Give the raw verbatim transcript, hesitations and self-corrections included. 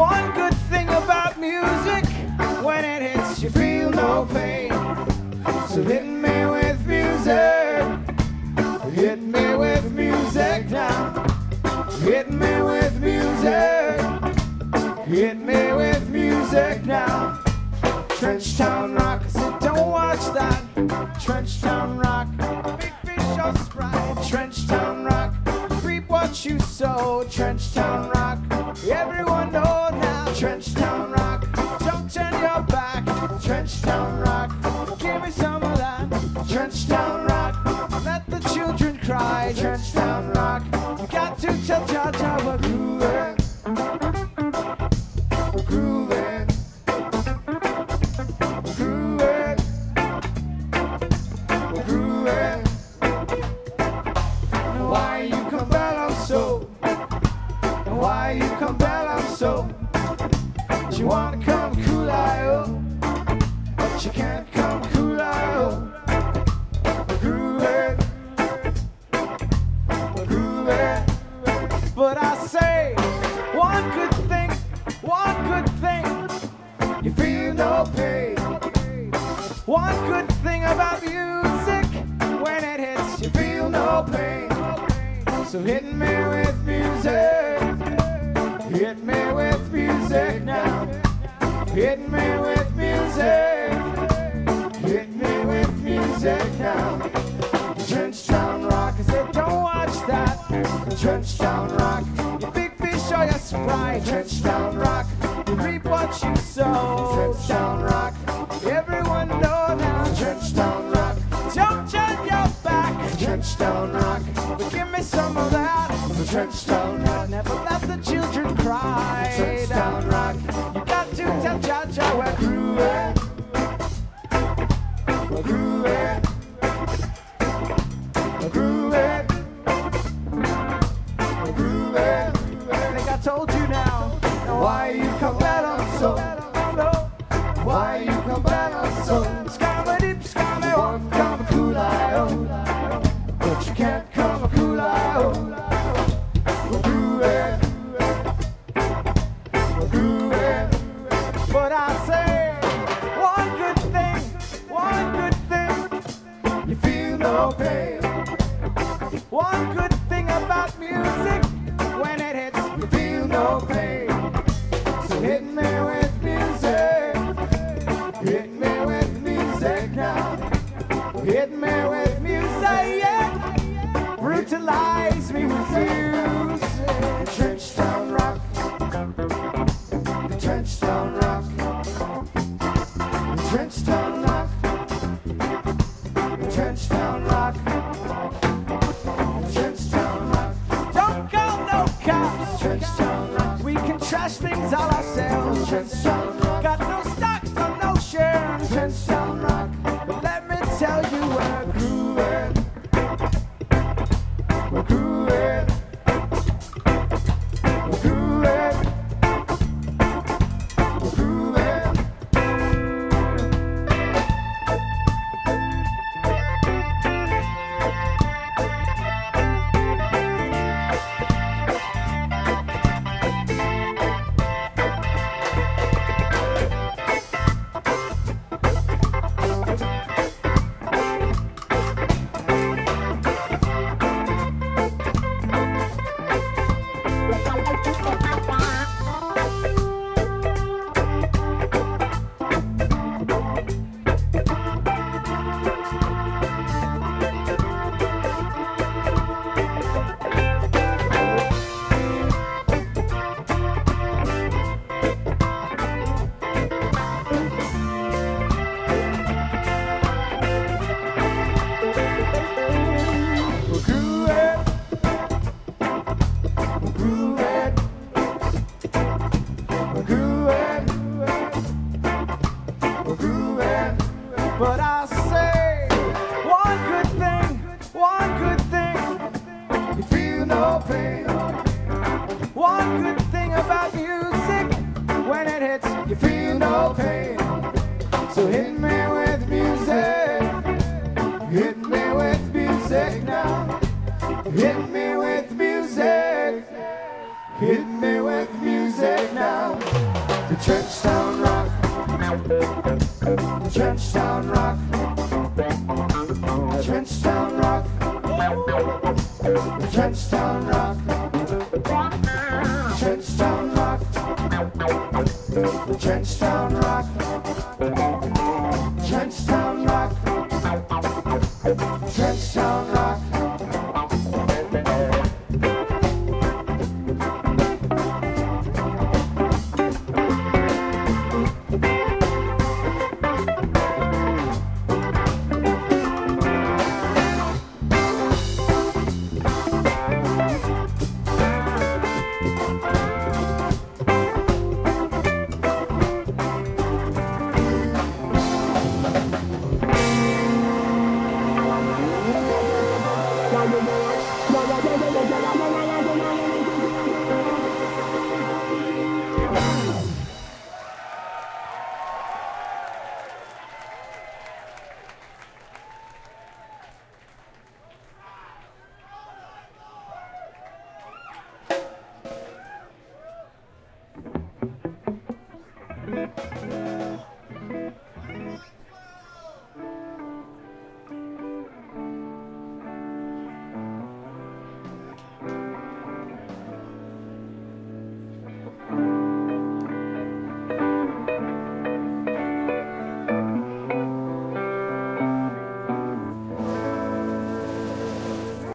One good thing about music, when it hits you feel no pain. So hit me with music, hit me with music now. Hit me with music, hit me with music now. Trenchtown Rock, I said don't watch that. Trenchtown Rock, big fish or Sprite. Trenchtown Rock, reap what you sow. Trenchtown Rock, everyone know now. Trenchtown Rock, don't turn your back. Trenchtown Rock, give me some of that. Trenchtown Rock, let the children cry. Trenchtown Rock, you got to tell Jaja we're grooving, we're grooving, we're grooving, we're grooving. And why you come back on so? And why you come back on so? You wanna come cool I-O, but you can't come cool I-O. We're grooving, we're grooving. But I say, one good thing, one good thing, you feel no pain. One good thing about music, when it hits you feel no pain. So hit me with music, hit me with music now. Hit me with music, hit me with music now. Trenchtown Rock, I said don't watch that. Trenchtown Rock, you big fish or you Sprite. Trenchtown Rock, you reap what you sow. Trenchtown Rock, everyone know now. Trenchtown Rock, don't turn your back. Trenchtown Rock, but give me some of that. Trenchtown Rock, never let the children cry. Trenchtown Rock, you got to tell Jaja we're grooving, we're grooving, we're grooving, we're grooving. I think I told you now. Now why you come back on so? Why you come back on so? Scammer deep, scammer one, come a cool I-O, but you can't come a cool I-O. We're grooving, we're grooving. But I say, one good thing, one good thing, you feel no pain. One good thing about music, when it hits, you feel no pain. So hit me with music, hit me with music now. Hit me with music, yeah. Brutalize me with music. Trenchtown Rock, the Trenchtown Rock, the Trenchtown Rock, the Trenchtown Rock, the Trenchtown Rock. Don't call no cops. Trenchtown Rock, we can trash things all ourselves. Trenchtown Rock, got no stocks, no no shares. Trenchtown Rock, but let me tell you we're grooving, we're grooving, we're grooving, we're grooving. Trenchtown Rock. Trenchtown Rock. Trenchtown Rock. Trenchtown Rock. Trenchtown Rock. Trenchtown Rock. Trenchtown